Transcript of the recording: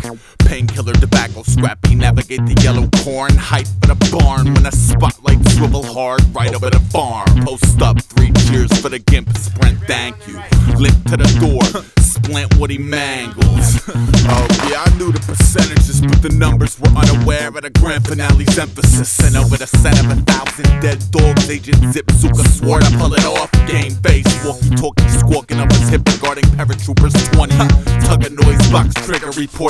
Painkiller, tobacco, scrappy, navigate the yellow corn. Hype for the barn when the spotlight swivel hard right over the farm. Post up, 3 cheers for the gimp, sprint, thank you. Limp to the door, splint what he mangles. Oh yeah, I knew the percentages, but the numbers were unaware of the grand finale's emphasis. And over the set of 1,000 dead dogs, Agent Zipzuka swore to pull it off. Game face, walkie-talkie squawking up his hip regarding paratroopers 20. Tug a noise box trigger report.